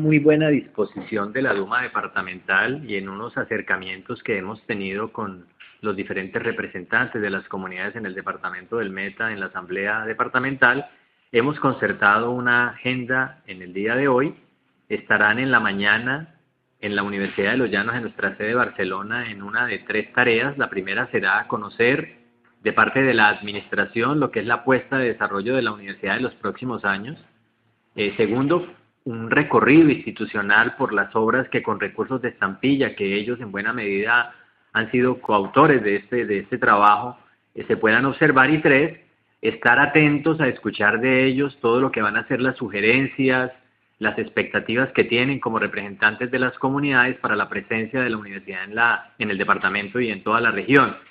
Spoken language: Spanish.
muy buena disposición de la Duma departamental y en unos acercamientos que hemos tenido con los diferentes representantes de las comunidades en el departamento del Meta, en la asamblea departamental, hemos concertado una agenda en el día de hoy. Estarán en la mañana en la Universidad de los Llanos, en nuestra sede de Barcelona, en una de 3 tareas. La primera será conocer de parte de la administración lo que es la apuesta de desarrollo de la universidad en los próximos años. Segundo, un recorrido institucional por las obras que con recursos de estampilla, que ellos en buena medida han sido coautores de este trabajo, se puedan observar. Y 3, estar atentos a escuchar de ellos todo lo que van a ser las sugerencias, las expectativas que tienen como representantes de las comunidades para la presencia de la universidad en el departamento y en toda la región.